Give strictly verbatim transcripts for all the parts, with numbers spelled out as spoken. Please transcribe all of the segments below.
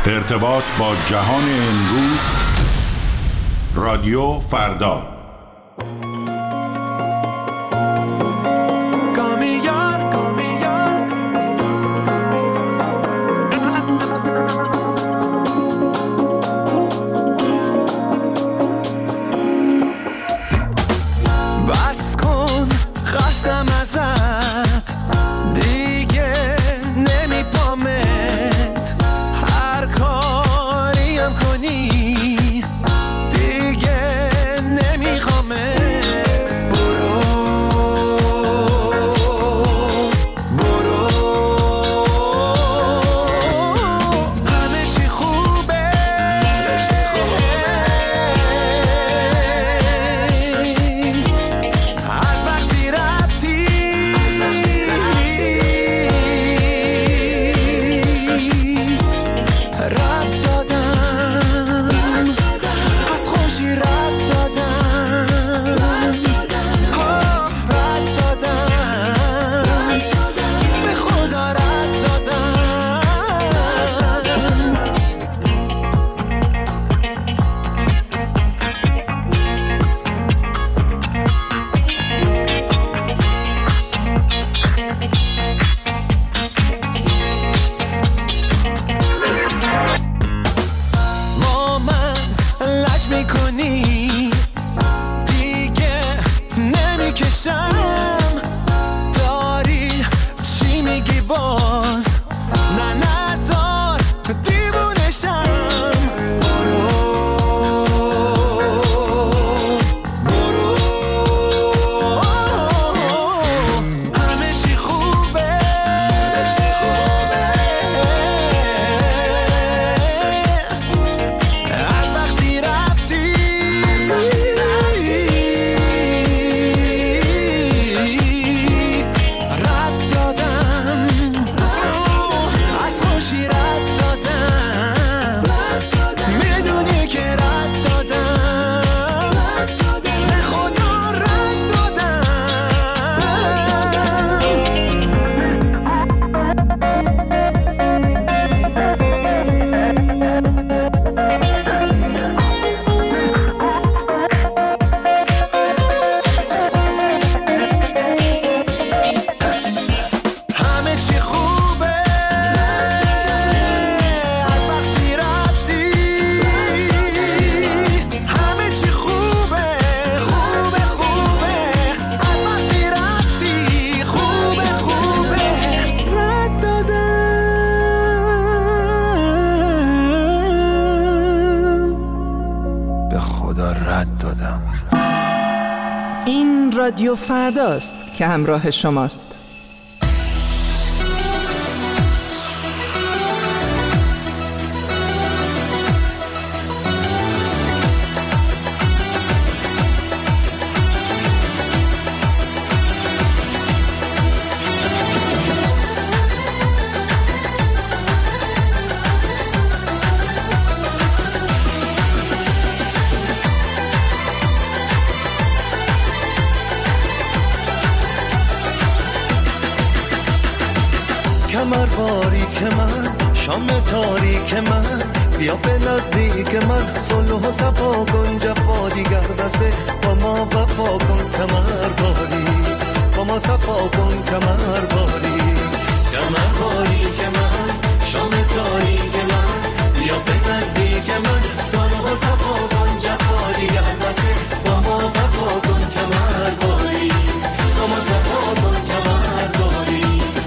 ارتباط با جهان امروز، رادیو فردا. بس کن خستم ازت دیگه نمیپامت، هر کاریم کنی دیگه نمیخوامت. برو برو همه چی خوبه، همه چی خوبه. از وقتی رفتی رد دادم، از خوشی رد دادم، آه رد دادم، به خدا رد دادم. با من لج میکنی دیگه نمیکشم، داری چی میگی باز؟ نه نزار دیوونشم. برو برو همه چی خوبه، همه چی خوبه. از وقتی رفتی رد دادم، از خوشی رد دادم، میدونی که رد دادم، به خدا رد دادم. همه چی خوبه، از وقتی رفتی همه چی خوبه، خوبه خوبه. از وقتی رفتی خوبه خوبه، رد دادم، به خدا رد دادم. این رادیو فرداست که همراه شماست. کمر باریک من، شام تاریک من، بیا به نزدیک من، صلح و صفا کن، جفا دیگر بسه، با ما وفا کن. کمر باری با ما صفا کن، کمر باری. کمر باریک من، شام تاریک من، بیا به نزدیک من، صلح و صفا کن، جفا دیگر بسه، با ما وفا کن. کمر باری با ما صفا کن، کمر باری.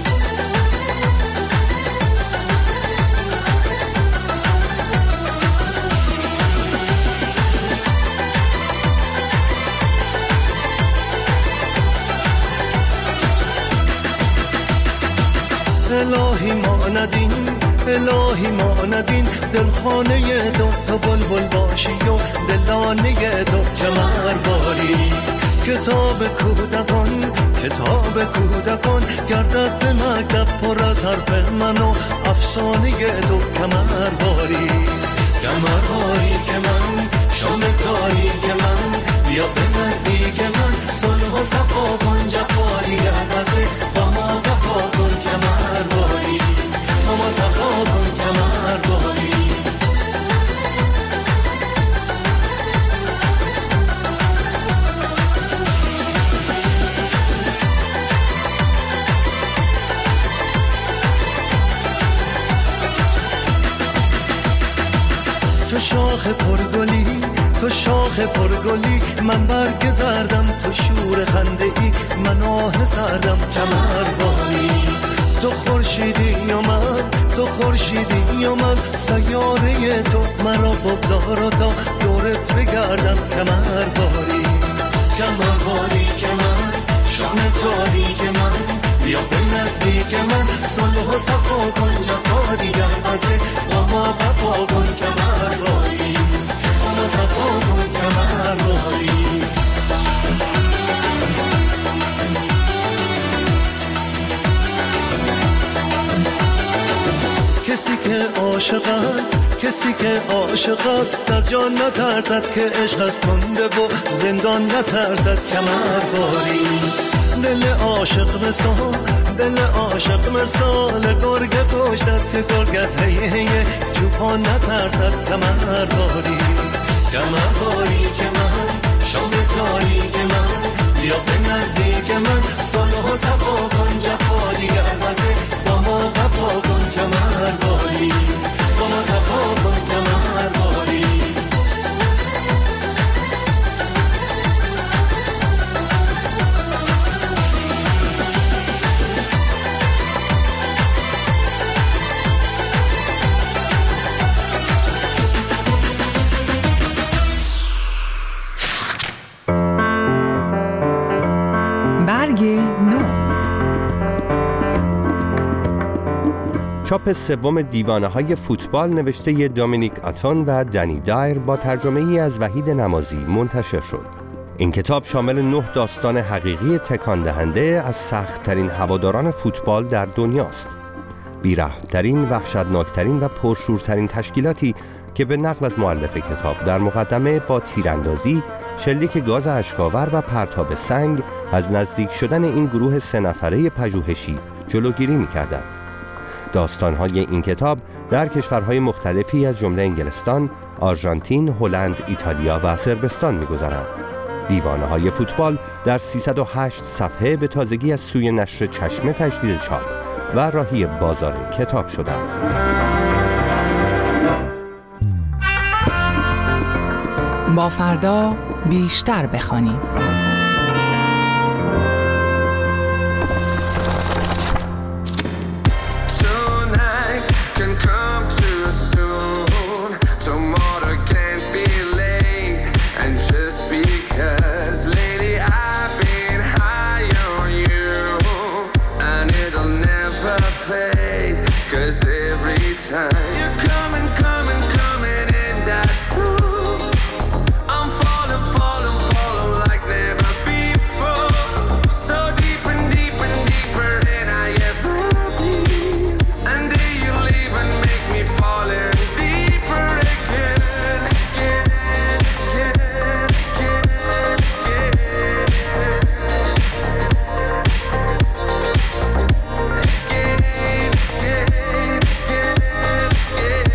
الهی ما ندین، الهی ما ندین، دلخانه تو تو بلبل باشی و دلانه تو کمر باری. کتاب کودکان، کتاب کودکان، گردد به مکتب پر از حرف من و افسانه تو کمر باری. کمر باری که من، شام تاریک من، بیا به نزدیک من، صلح و صفا کن، جفا دیگر بسه، با ما وفا کن. کمر باری با ما صفا کن، کمر باری. شاخ پرگلی تو شاخ پرگلی، من برگ زردم تو شور خنده ای، من آه سردم کمر بانی. تو خورشیدی یا من، تو خورشیدی یا من، سیاره تو مرا بگذار تا دورت بگردم کمر باری. کمر باری که من شام تاریک من، بیا به نزدیک من، صلح و صفا کن جفا دیگر بسه، اما وفا کن کمر باری، اما صفا کن کمر باری. کسی که عاشق است، کسی که عاشق است، از جان نترسد که عشق از کنده و زندان نترسد کمر باری. دل عاشق مثال، دل عاشق مثال گرگ پشت است که گرگ از هی هی چوپان نترسد کمر باری. کمر باری که من شام تاریک من، بیا به نزدیک من، صلح و صفا کن جفا دیگر بسه، با ما وفا کن کمر باری، با ما صفا کن کمر باری. برگ نو. چاپ سوم دیوانه های فوتبال نوشته دامینیک آتون و دنی دایر با ترجمه ای از وحید نمازی منتشر شد. این کتاب شامل نه داستان حقیقی تکان دهنده از سخت‌ترین هواداران فوتبال در دنیاست. بی‌رحم‌ترین، وحشتناکترین و پرشورترین تشکیلاتی که به نقل از مؤلف کتاب در مقدمه با تیراندازی، شلیک گاز اشک‌آور و پرتاب سنگ از نزدیک شدن این گروه سه نفره پژوهشی جلوگیری می‌کردند. داستان‌های این کتاب در کشورهای مختلفی از جمله انگلستان، آرژانتین، هلند، ایتالیا و صربستان می‌گذرند. دیوانه‌های فوتبال در سیصد و هشت صفحه به تازگی از سوی نشر چشمه تجدید چاپ و راهی بازار کتاب شده است. با فردا بیشتر بخوانیم. Yeah.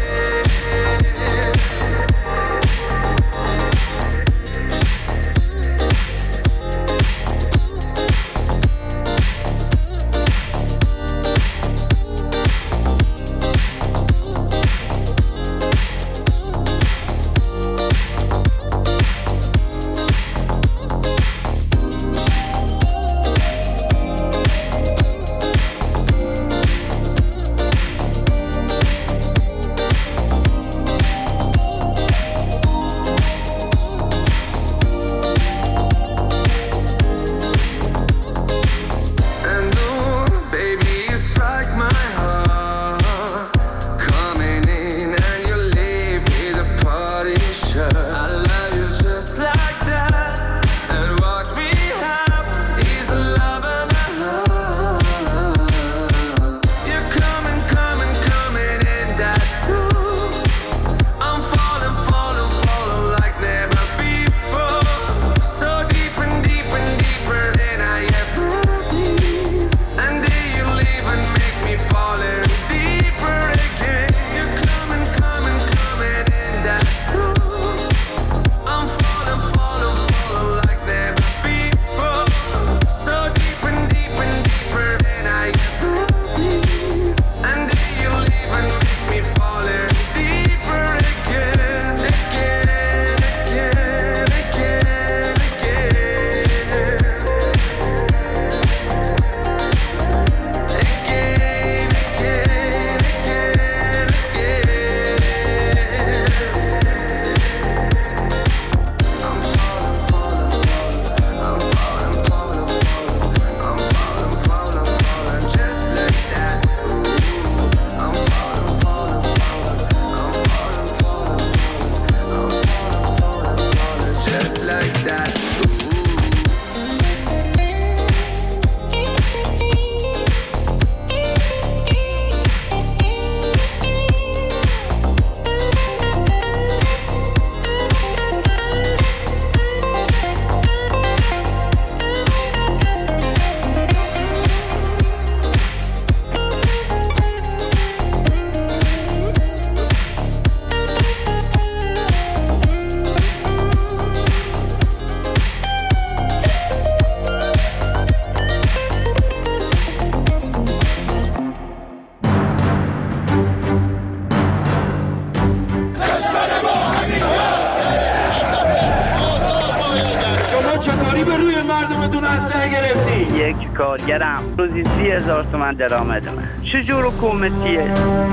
مردمتون اسلحه گرفتی؟ یک کارگرم روزی سی هزار تومن درآمدمه. چجور حکومتیه؟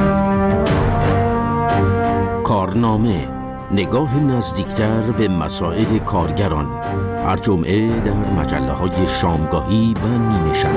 کارنامه، نگاه نزدیکتر به مسائل کارگران، هر جمعه در مجله های شامگاهی و نیمه شب.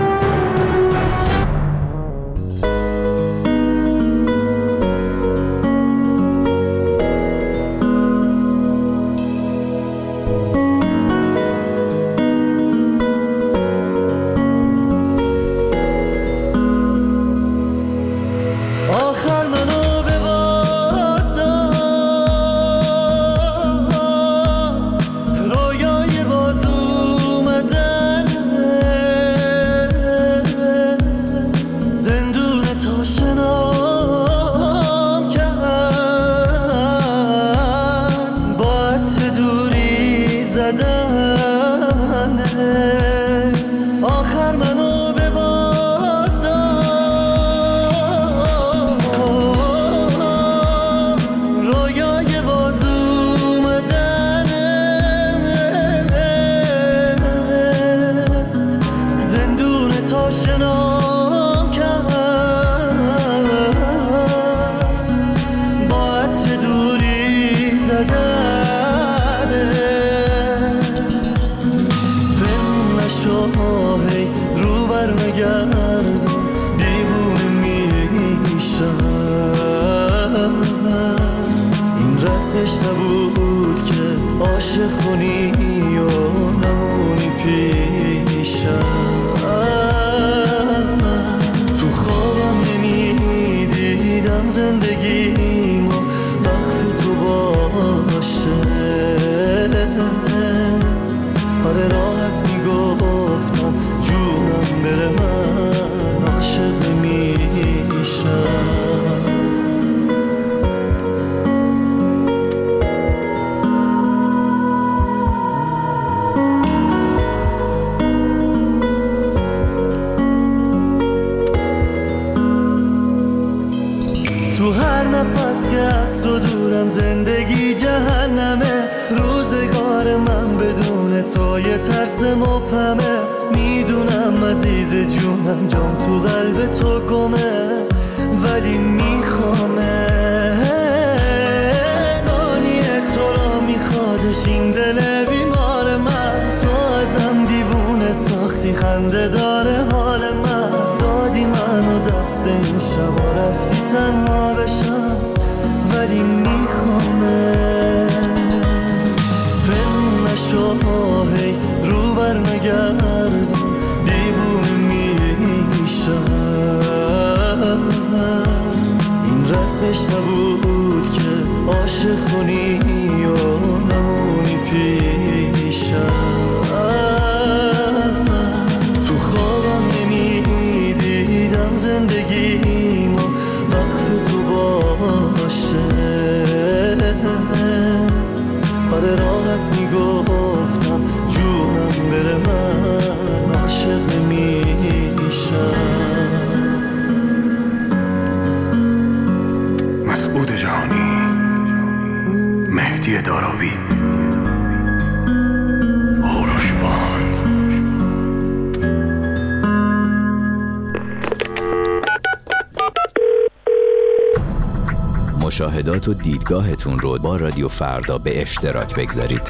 مشاهدات و دیدگاهتون رو با رادیو فردا به اشتراک بگذارید.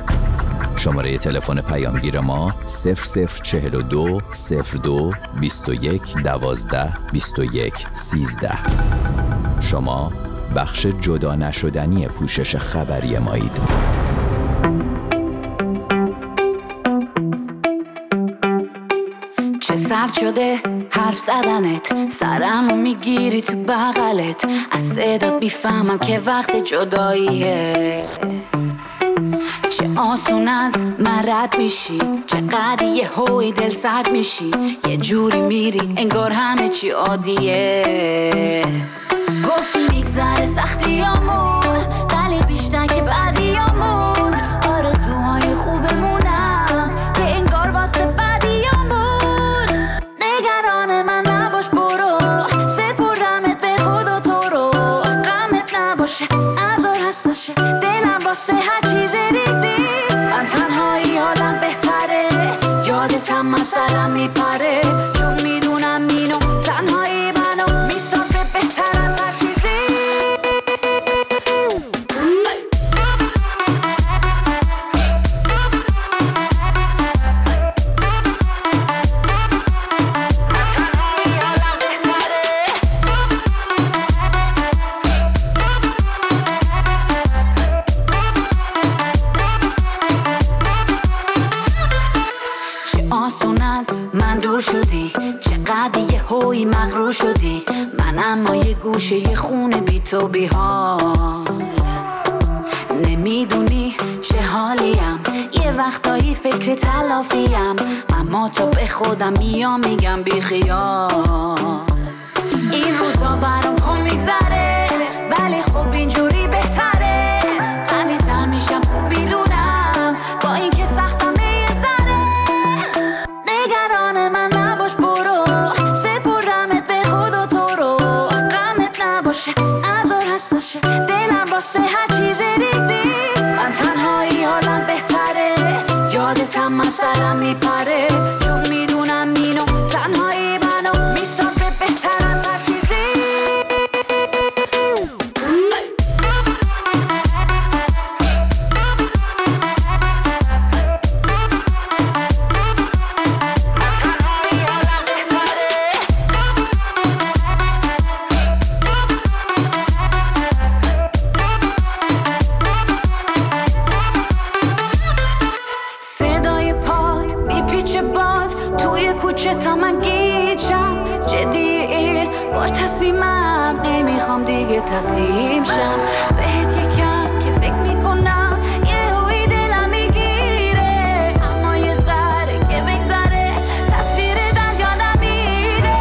شماره تلفن پیامگیر ما صفر صفر چهل و دو صفر دو بیست و یک دوازده بیست و یک سیزده. شما بخش جدا نشدنی پوشش خبری مایید. چه سرد شده حرف زدنت، سرمو میگیری تو بغلت، از صدات بیفهمم که وقت جداییه. چه آسون از من رد میشی، چقدر یه هوی دل سرد میشی، یه جوری میری انگار همه چی عادیه. گفتی میگذره سختیامون، ولی بیشتر که بعدیامون، آرزوهای خوبمونم که انگار واسه بعدیامون. نگران من نباش برو، سپردمت به خدا تو رو، غمت نباشه ازار حساشه دلم واسه هر چیز ریزی. من تنهایی حالم بهتره، یاد توی مغرور شدی، من اما یه گوشه یه خونه بی تو بی حال. نمیدونی چه حالیم، یه وقتایی فکر تلافیم، اما تا به خودم میام میگم بی خیال. این روزا برام کن میگذره، ولی خب اینجوری بهتره. قوی تر میشم خوب میدونم، با این که سختم یه ذره. نگران من نباش برو، سپردمت به خود و تو رو. غمت نباشه ازار هستشه، دلم واسه هر چیز ریزی. من تنهایی حالم بهتره، یادتم من سرم میپره. چون میدونم اینو تنهایی منو میسازه بهتر از هر چیزی. صدای پات میپیچه باز توی کوچه تا من گیجم. جدی این بار تصمیمم، نمیخوام دیگه تسلیم شم. بهت یکم که فکر میکنم یه هوی دلم میگیره، اما یه ذره که بگذره تصویر در یادم میره.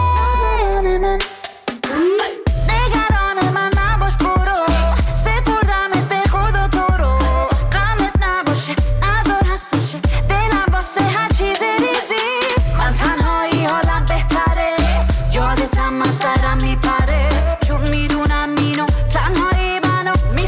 نگران من نباش برو، سپردمت به خود و تو رو. غمت نباشه ازار هستشه، دلم واسه هر چیز ریزی. من تنهایی حالم بهتره، یادتم من سرم میپره. چون میدونم اینو تنهایی منو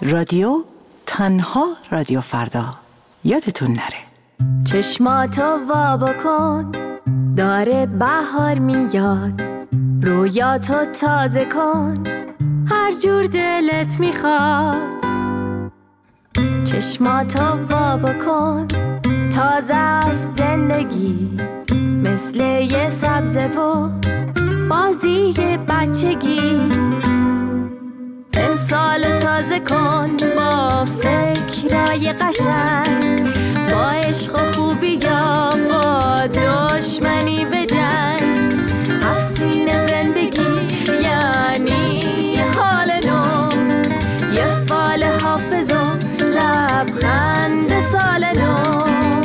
رادیو تنها رادیو فردا. یادتون نره. چشماتو وا بکن، داره بهار میاد. رویاتو تازه کن، هر جور دلت میخواد. چشماتو وا بکن، تازه از زندگی، مثل یه سبزه و بازی بچگی. امسال تازه کن با فکرای قشنگ، با عشق و خوبی یا با دشمنی به جنگ. افسین زندگی یعنی حال نو، یه فال حافظ و لبخند سال نو.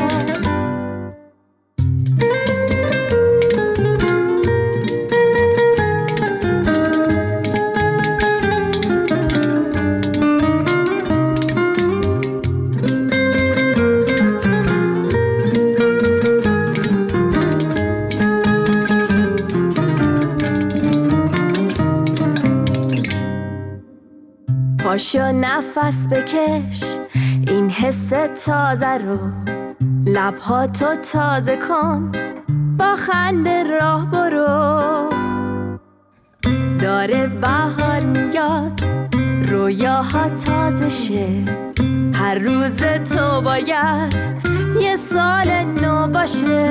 پاشو نفس بکش، این حس تازه رو، لبهاتو تازه کن، با خنده راه برو. داره بهار میاد، رویاها تازه شه، هر روز تو باید یه سال نو باشه.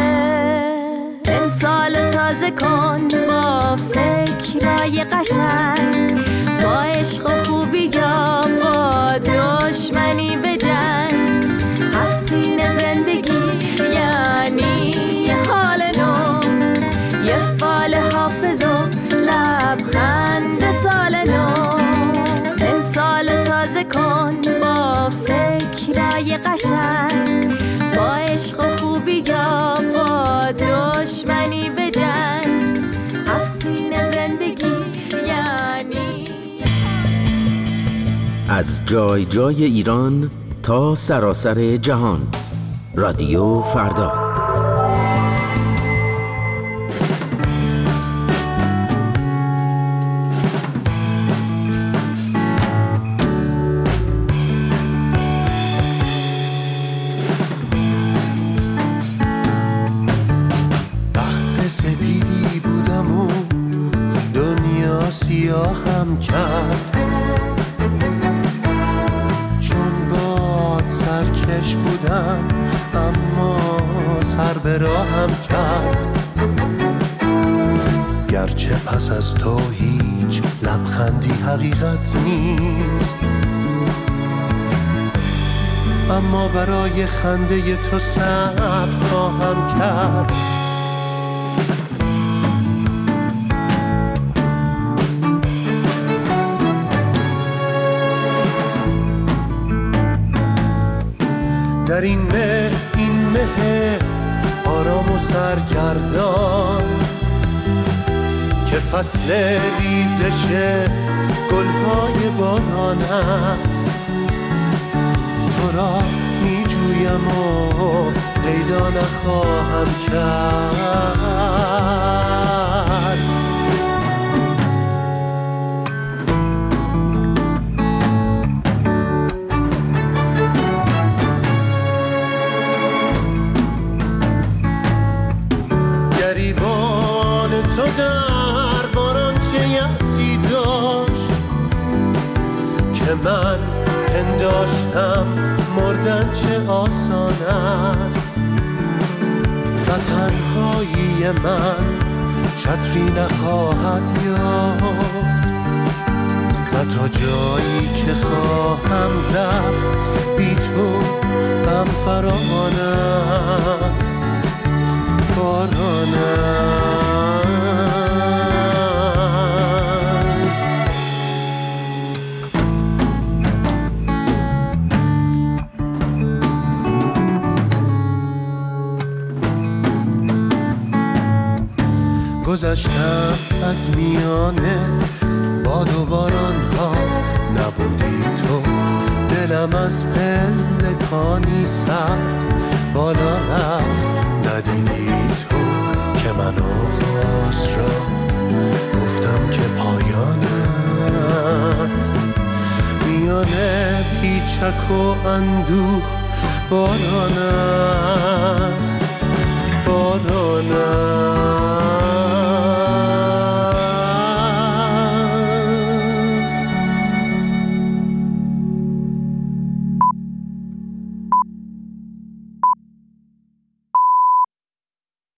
امسال تازه کن با فکرای قشنگ، با عشق و خوبی یا با دشمنی به جنگ. افسین زندگی یعنی حال نو، یه فال حافظ و لبخند سال نو. امسال تازه کن با فکرای قشنگ، با عشق و خوبی یا با دشمنی به جنگ. افسین زندگی یعنی. از جای جای ایران تا سراسر جهان، رادیو فردا. وقت سپیدی بودم و دنیا سیاهم کرد، سرکش بودم اما سر به راهم کرد. گرچه پس از تو هیچ لبخندی حقیقت نیست، اما برای خنده تو صبر خواهم کرد. در این مه این مه آرام و سرگردان که فصل ریزش گلهای باران است، تو را می جویم و پیدا نخواهم کرد. گریبان تو در باران چه یأسی داشت که من پنداشتم مردن چه آسان است. و تنهایی من چتری نخواهد یافت، و تا جایی که خواهم رفت بی تو غم فراوان است. باران است. گذشتم از میانه باد و باران ها، نبودی تو دلم از پلکانی سرد بالا رفت. ندیدی تو که من آغاز را گفتم که پایان است. می میان پیچک و اندوه باران است.